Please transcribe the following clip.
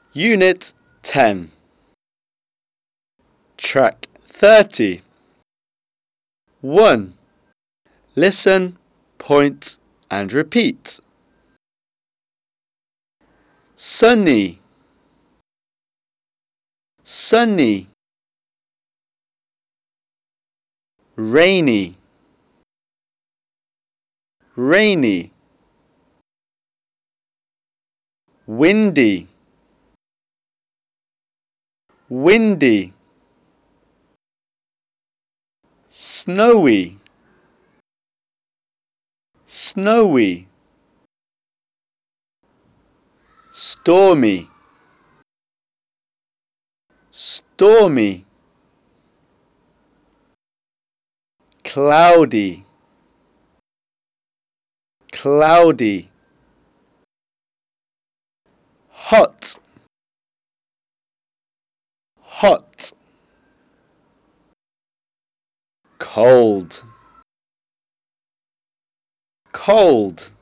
Unit 10. Track 30. 1. Listen, point and repeat. Sunny, sunny. Rainy, rainy. Windy, windy. Snowy, snowy. Stormy, stormy. Cloudy, cloudy. Hot, hot. Cold, cold.